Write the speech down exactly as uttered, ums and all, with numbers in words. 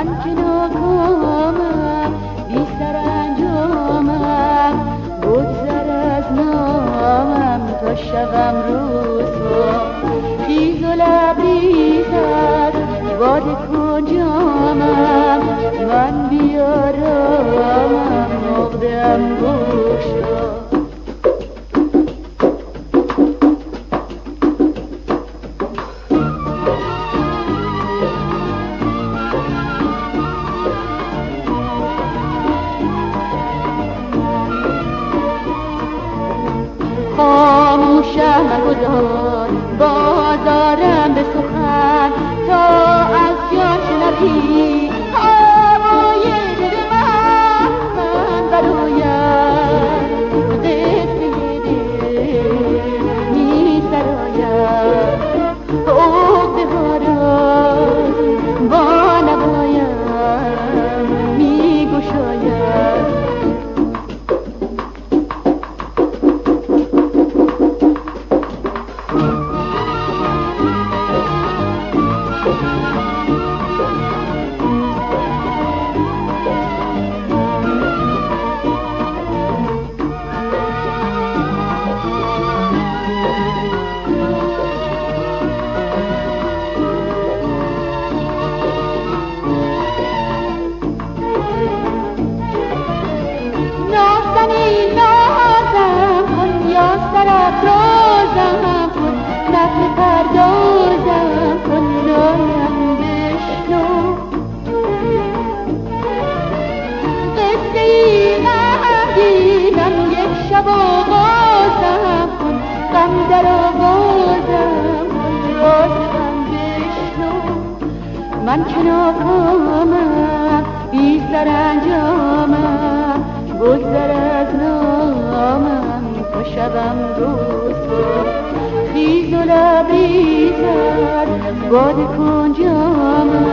من که ناکامم بی سرانجامم بگذر از نامم تا شوم رسوا خیز و لبریزت باده کن جامم من بیارامم عقده‌ام بگشا خاموشم مگذار بازارم به سخن تا از جان شنوی هوای دل من من برایم قصه دل می سرایم عقده ها را با نوایم می گشایم سرافرازم کن نغمه پردازم کن رایم بشنو قصه ای غمگینم یک شب آغازم کن غم در آغازم کن راز غم بشنو من که ناکامم بی سرانجامم بگذر از نامم تا شبم رسوا خیز و لبریزت باده کن جامم